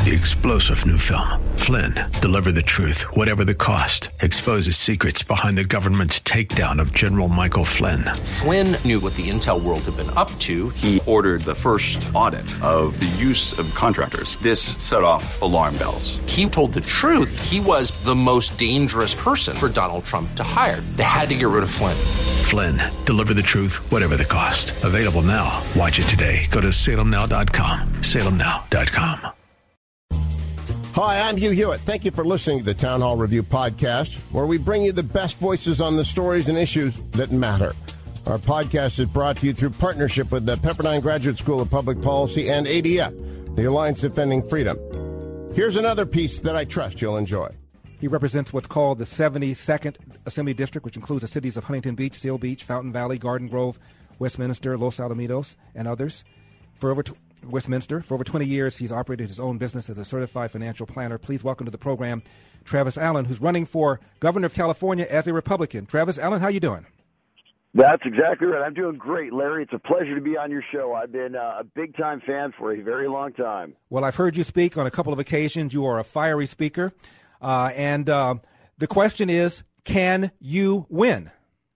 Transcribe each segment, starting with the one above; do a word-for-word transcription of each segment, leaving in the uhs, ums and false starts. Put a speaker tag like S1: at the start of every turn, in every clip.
S1: The explosive new film, Flynn, deliver the truth, whatever the cost, exposes secrets behind the government's takedown of General Michael Flynn.
S2: Flynn knew what the intel world had been up to.
S3: He ordered the first audit of the use of contractors. This set off alarm bells.
S2: He told the truth. He was the most dangerous person for Donald Trump to hire. They had to get rid of Flynn.
S1: Flynn, deliver the truth, whatever the cost. Available now. Watch it today. Go to salem now dot com. salem now dot com.
S4: Hi, I'm Hugh Hewitt. Thank you for listening to the Town Hall Review podcast, where we bring you the best voices on the stories and issues that matter. Our podcast is brought to you through partnership with the Pepperdine Graduate School of Public Policy and A D F, the Alliance Defending Freedom. Here's another piece that I trust you'll enjoy.
S5: He represents what's called the seventy-second Assembly District, which includes the cities of Huntington Beach, Seal Beach, Fountain Valley, Garden Grove, Westminster, Los Alamitos, and others. For over t- Westminster. For over twenty years, he's operated his own business as a certified financial planner. Please welcome to the program Travis Allen, who's running for governor of California as a Republican. Travis Allen, how you doing?
S6: That's exactly right. I'm doing great, Larry. It's a pleasure to be on your show. I've been uh, a big-time fan for a very long time.
S5: Well, I've heard you speak on a couple of occasions. You are a fiery speaker. Uh, and uh, the question is, can you win?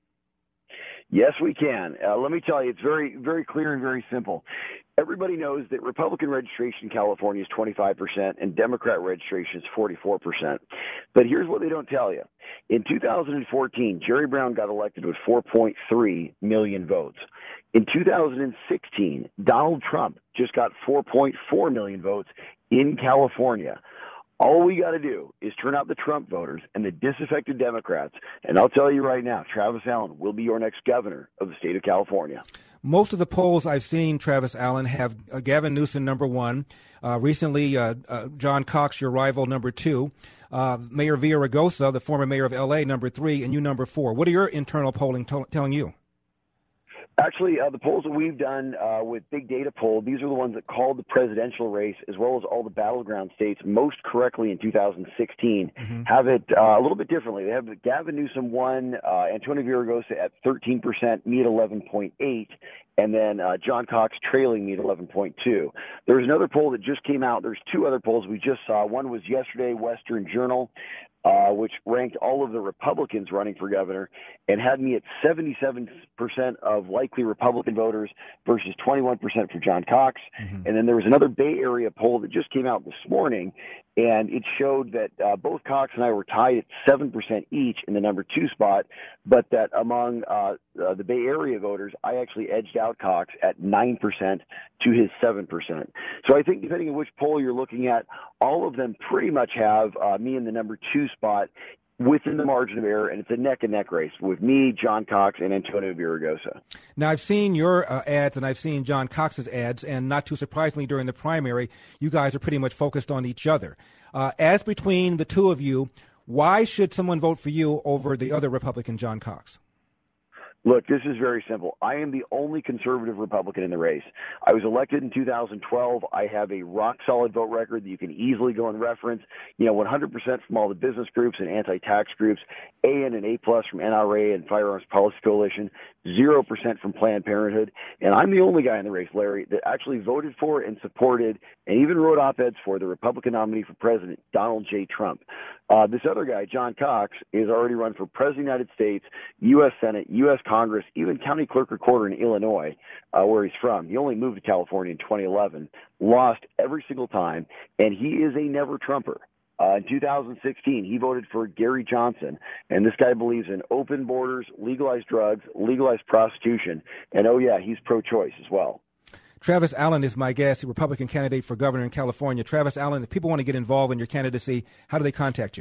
S6: Yes, we can. Uh, let me tell you, it's very, very clear and very simple. Everybody knows that Republican registration in California is twenty-five percent and Democrat registration is forty-four percent. But here's what they don't tell you. In two thousand fourteen, Jerry Brown got elected with four point three million votes. In two thousand sixteen, Donald Trump just got four point four million votes in California. All we got to do is turn out the Trump voters and the disaffected Democrats, and I'll tell you right now, Travis Allen will be your next governor of the state of California.
S5: Most of the polls I've seen, Travis Allen, have uh, Gavin Newsom number one. Uh, recently, uh, uh, John Cox, your rival, number two. Uh, Mayor Villaraigosa, the former mayor of L A, number three, and you number four. What are your internal polling t- telling you?
S6: Actually, uh, the polls that we've done uh, with Big Data Poll, these are the ones that called the presidential race as well as all the battleground states most correctly in two thousand sixteen, mm-hmm. have it uh, a little bit differently. They have Gavin Newsom one, uh, Antonio Villaraigosa at thirteen percent, me at eleven point eight, and then uh, John Cox trailing me at eleven point two. There's another poll that just came out. There's two other polls we just saw. One was yesterday, Western Journal, Uh, which ranked all of the Republicans running for governor and had me at seventy-seven percent of likely Republican voters versus twenty-one percent for John Cox. Mm-hmm. And then there was another Bay Area poll that just came out this morning, and it showed that uh, both Cox and I were tied at seven percent each in the number two spot, but that among uh, uh, the Bay Area voters, I actually edged out Cox at nine percent to his seven percent. So I think depending on which poll you're looking at, all of them pretty much have uh, me in the number two spot within the margin of error, and it's a neck-and-neck race with me, John Cox, and Antonio Villaraigosa.
S5: Now, I've seen your uh, ads, and I've seen John Cox's ads, and not too surprisingly, during the primary, you guys are pretty much focused on each other. Uh, as between the two of you, why should someone vote for you over the other Republican, John Cox?
S6: Look, this is very simple. I am the only conservative Republican in the race. I was elected in two thousand twelve. I have a rock-solid vote record that you can easily go and reference. You know, one hundred percent from all the business groups and anti-tax groups, A N and A-plus from N R A and Firearms Policy Coalition, zero percent from Planned Parenthood. And I'm the only guy in the race, Larry, that actually voted for and supported and even wrote op-eds for the Republican nominee for president, Donald J. Trump. Uh, this other guy, John Cox, is already run for President of the United States, U S Senate, U S Congress, even county clerk recorder in Illinois, uh, where he's from. He only moved to California in twenty eleven, lost every single time, and he is a never-Trumper. Uh, in two thousand sixteen, he voted for Gary Johnson, and this guy believes in open borders, legalized drugs, legalized prostitution, and oh yeah, he's pro-choice as well.
S5: Travis Allen is my guest, the Republican candidate for governor in California. Travis Allen, if people want to get involved in your candidacy, how do they contact you?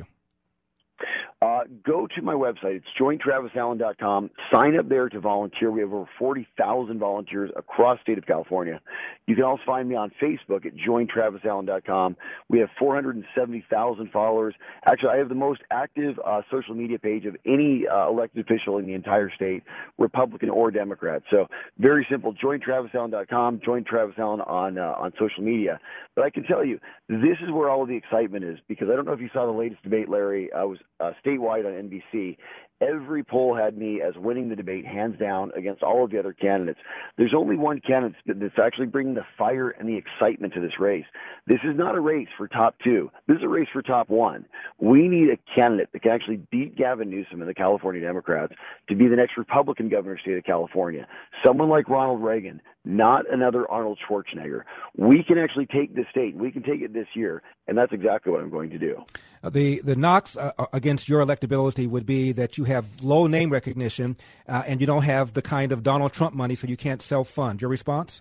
S6: Uh, go to my website. It's join travis allen dot com. Sign up there to volunteer. We have over forty thousand volunteers across the state of California. You can also find me on Facebook at join travis allen dot com. We have four hundred seventy thousand followers. Actually, I have the most active uh, social media page of any uh, elected official in the entire state, Republican or Democrat. So very simple. join travis allen dot com. Join Travis Allen on uh, on social media. But I can tell you, this is where all of the excitement is, because I don't know if you saw the latest debate, Larry. I was uh, statewide on N B C, Every poll had me as winning the debate, hands down, against all of the other candidates. There's only one candidate that's actually bringing the fire and the excitement to this race. This is not a race for top two. This is a race for top one. We need a candidate that can actually beat Gavin Newsom and the California Democrats to be the next Republican governor of the state of California. Someone like Ronald Reagan, not another Arnold Schwarzenegger. We can actually take this state. We can take it this year, and that's exactly what I'm going to do.
S5: Uh, the the knocks uh, against your electability would be that you have low name recognition uh, and you don't have the kind of Donald Trump money, so you can't self-fund. Your response?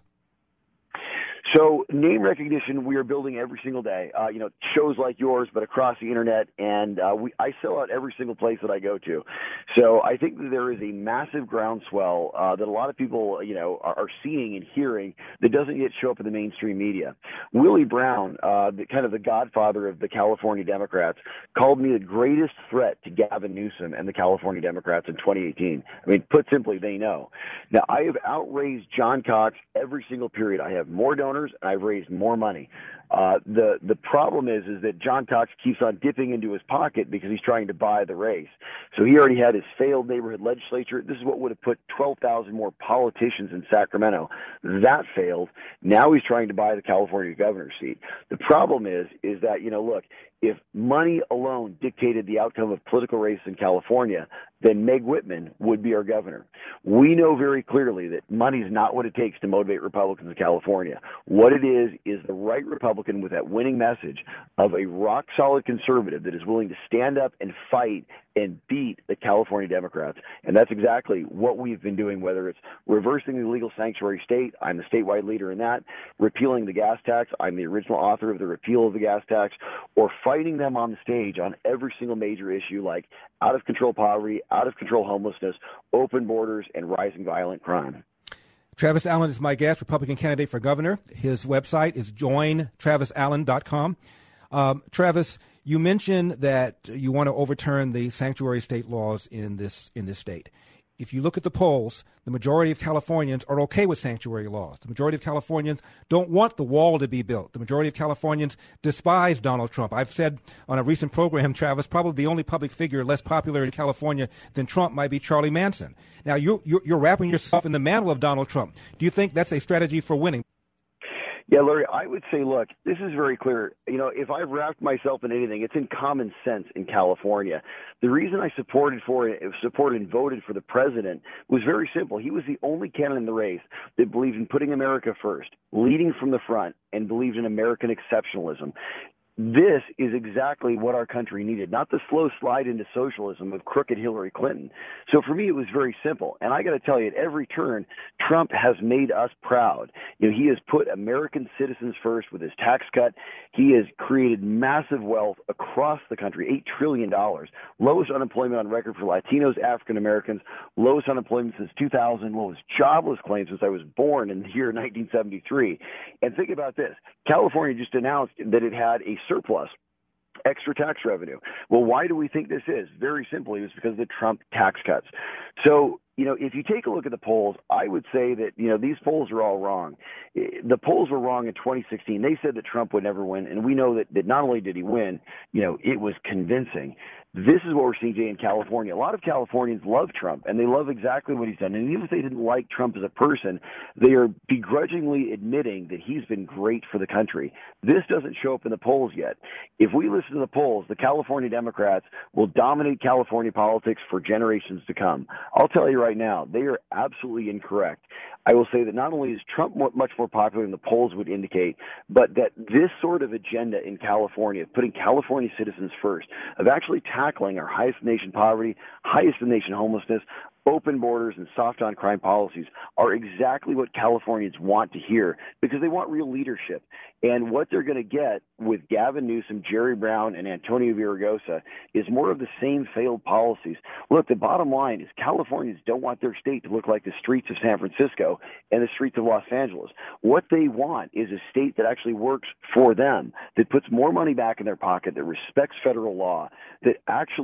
S6: So name recognition, we are building every single day. Uh, you know, shows like yours, but across the internet, and uh, we I sell out every single place that I go to. So I think that there is a massive groundswell uh, that a lot of people, you know, are, are seeing and hearing that doesn't yet show up in the mainstream media. Willie Brown, uh, the, kind of the godfather of the California Democrats, called me the greatest threat to Gavin Newsom and the California Democrats in twenty eighteen. I mean, put simply, they know. Now, I have outraised John Cox every single period. I have more donors, and I've raised more money. Uh, the the problem is is that John Cox keeps on dipping into his pocket because he's trying to buy the race. So he already had his failed neighborhood legislature. This is what would have put twelve thousand more politicians in Sacramento. That failed. Now he's trying to buy the California governor's seat. The problem is is that, you know, look, if money alone dictated the outcome of political races in California, then Meg Whitman would be our governor. We know very clearly that money is not what it takes to motivate Republicans in California. What it is is the right Republican with that winning message of a rock-solid conservative that is willing to stand up and fight and beat the California Democrats. And that's exactly what we've been doing, whether it's reversing the illegal sanctuary state, I'm the statewide leader in that, repealing the gas tax, I'm the original author of the repeal of the gas tax, or fighting them on the stage on every single major issue like out-of-control poverty, out-of-control homelessness, open borders, and rising violent crime.
S5: Travis Allen is my guest, Republican candidate for governor. His website is join travis allen dot com. Um, Travis, you mentioned that you want to overturn the sanctuary state laws in this in this state. If you look at the polls, the majority of Californians are okay with sanctuary laws. The majority of Californians don't want the wall to be built. The majority of Californians despise Donald Trump. I've said on a recent program, Travis, probably the only public figure less popular in California than Trump might be Charlie Manson. Now, you're, you're wrapping yourself in the mantle of Donald Trump. Do you think that's a strategy for winning?
S6: Yeah, Larry, I would say, look, this is very clear. You know, if I've wrapped myself in anything, it's in common sense in California. The reason I supported for it, supported and voted for the president was very simple. He was the only candidate in the race that believed in putting America first, leading from the front, and believed in American exceptionalism. This is exactly what our country needed, not the slow slide into socialism of crooked Hillary Clinton. So for me, it was very simple. And I got to tell you, at every turn, Trump has made us proud. You know, he has put American citizens first with his tax cut. He has created massive wealth across the country, eight trillion dollars. Lowest unemployment on record for Latinos, African Americans, lowest unemployment since two thousand, lowest jobless claim since I was born in the year nineteen seventy-three. And think about this. California just announced that it had a surplus, extra tax revenue. Well, why do we think this is? Very simply, it's because of the Trump tax cuts. So, you know, if you take a look at the polls, I would say that, you know, these polls are all wrong. The polls were wrong in twenty sixteen. They said that Trump would never win, and we know that, that not only did he win, you know, it was convincing. This is what we're seeing today in California. A lot of Californians love Trump, and they love exactly what he's done. And even if they didn't like Trump as a person, they are begrudgingly admitting that he's been great for the country. This doesn't show up in the polls yet. If we listen to the polls, the California Democrats will dominate California politics for generations to come. I'll tell you right now, they are absolutely incorrect. I will say that not only is Trump much more popular than the polls would indicate, but that this sort of agenda in California, putting California citizens first, of actually tackling our highest in the nation poverty, highest in the nation homelessness, open borders, and soft on crime policies are exactly what Californians want to hear because they want real leadership. And what they're going to get with Gavin Newsom, Jerry Brown, and Antonio Villaraigosa is more of the same failed policies. Look, the bottom line is Californians don't want their state to look like the streets of San Francisco and the streets of Los Angeles. What they want is a state that actually works for them, that puts more money back in their pocket, that respects federal law, that actually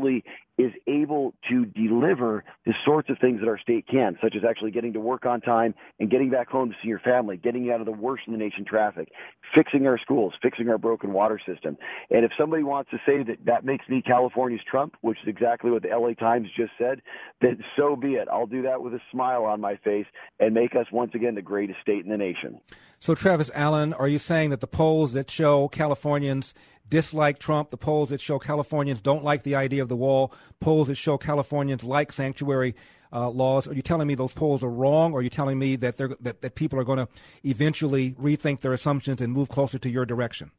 S6: is able to deliver the sorts of things that our state can, such as actually getting to work on time and getting back home to see your family, getting you out of the worst in the nation traffic, fixing our schools, fixing our broken water system. And if somebody wants to say that that makes me California's Trump, which is exactly what the L A Times just said, then so be it. I'll do that with a smile on my face and make us once again the greatest state in the nation.
S5: So, Travis Allen, are you saying that the polls that show Californians dislike Trump, the polls that show Californians don't like the idea of the wall, polls that show Californians like sanctuary uh, laws, are you telling me those polls are wrong, or are you telling me that they're, that, that people are going to eventually rethink their assumptions and move closer to your direction?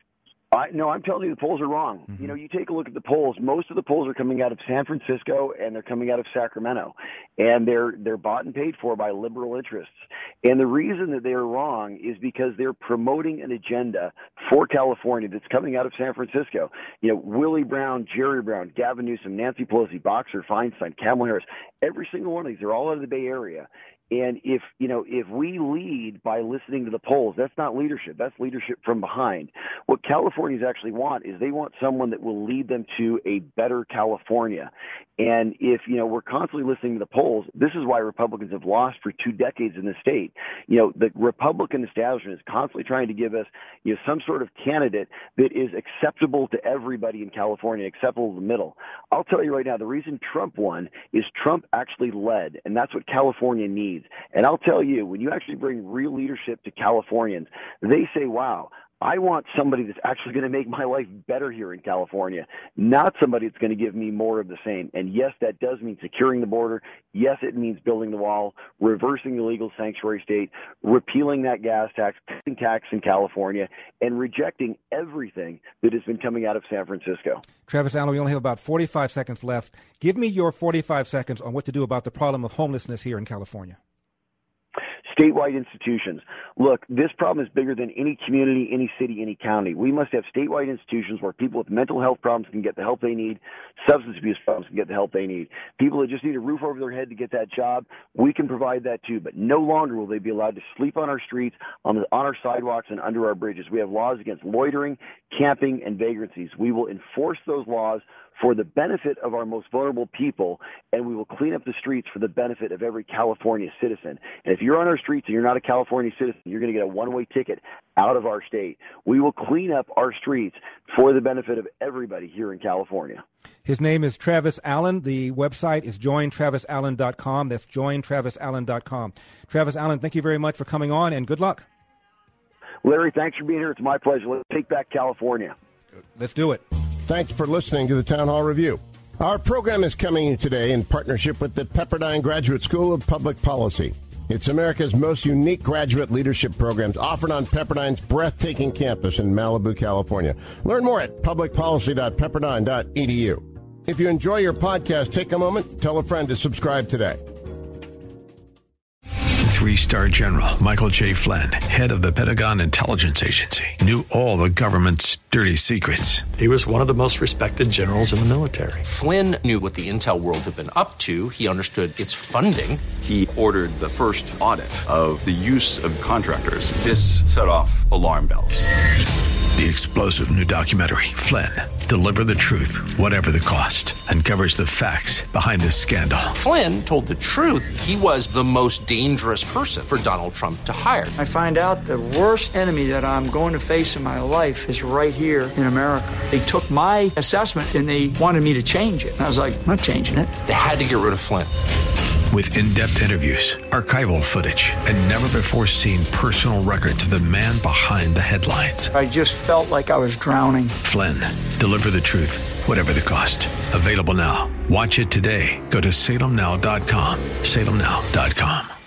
S6: I, no, I'm telling you, the polls are wrong. Mm-hmm. You know, you take a look at the polls. Most of the polls are coming out of San Francisco and they're coming out of Sacramento, and they're they're bought and paid for by liberal interests. And the reason that they're wrong is because they're promoting an agenda for California that's coming out of San Francisco. You know, Willie Brown, Jerry Brown, Gavin Newsom, Nancy Pelosi, Boxer, Feinstein, Kamala Harris, every single one of these, they're all out of the Bay Area. And if, you know, if we lead by listening to the polls, that's not leadership. That's leadership from behind. What Californians actually want is they want someone that will lead them to a better California. And if, you know, we're constantly listening to the polls, this is why Republicans have lost for two decades in the state. You know, the Republican establishment is constantly trying to give us, you know, some sort of candidate that is acceptable to everybody in California, acceptable to the middle. I'll tell you right now, the reason Trump won is Trump actually led, and that's what California needs. And I'll tell you, when you actually bring real leadership to Californians, they say, wow, I want somebody that's actually going to make my life better here in California, not somebody that's going to give me more of the same. And yes, that does mean securing the border. Yes, it means building the wall, reversing the legal sanctuary state, repealing that gas tax, cutting tax in California, and rejecting everything that has been coming out of San Francisco.
S5: Travis Allen, we only have about forty-five seconds left. Give me your forty-five seconds on what to do about the problem of homelessness here in California.
S6: Statewide institutions. Look, this problem is bigger than any community, any city, any county. We must have statewide institutions where people with mental health problems can get the help they need, substance abuse problems can get the help they need. People that just need a roof over their head to get that job, we can provide that too. But no longer will they be allowed to sleep on our streets, on, the, on our sidewalks, and under our bridges. We have laws against loitering, camping, and vagrancies. We will enforce those laws for the benefit of our most vulnerable people, and we will clean up the streets for the benefit of every California citizen. And if you're on our streets and you're not a California citizen, you're going to get a one-way ticket out of our state. We will clean up our streets for the benefit of everybody here in California.
S5: His name is Travis Allen. The website is join travis allen dot com. That's join travis allen dot com. Travis Allen, thank you very much for coming on, and good luck.
S6: Larry, thanks for being here. It's my pleasure. Let's take back California.
S5: Let's do it.
S4: Thanks for listening to the Town Hall Review. Our program is coming today in partnership with the Pepperdine Graduate School of Public Policy. It's America's most unique graduate leadership programs offered on Pepperdine's breathtaking campus in Malibu, California. Learn more at public policy dot pepperdine dot e d u. If you enjoy your podcast, take a moment, tell a friend to subscribe today.
S1: Three-star General Michael J. Flynn, head of the Pentagon Intelligence Agency, knew all the government's dirty secrets.
S7: He was one of the most respected generals in the military.
S2: Flynn knew what the intel world had been up to. He understood its funding.
S3: He ordered the first audit of the use of contractors. This set off alarm bells.
S1: The explosive new documentary, Flynn, Deliver the Truth, Whatever the Cost, uncovers the facts behind this scandal.
S2: Flynn told the truth. He was the most dangerous person for Donald Trump to hire.
S8: I find out the worst enemy that I'm going to face in my life is right here in America. They took my assessment and they wanted me to change it. And I was like, I'm not changing it.
S2: They had to get rid of Flynn.
S1: With in-depth interviews, archival footage, and never-before-seen personal records of the man behind the headlines.
S8: I just felt like I was drowning.
S1: Flynn, Deliver the Truth, Whatever the Cost. Available now. Watch it today. Go to salem now dot com. salem now dot com.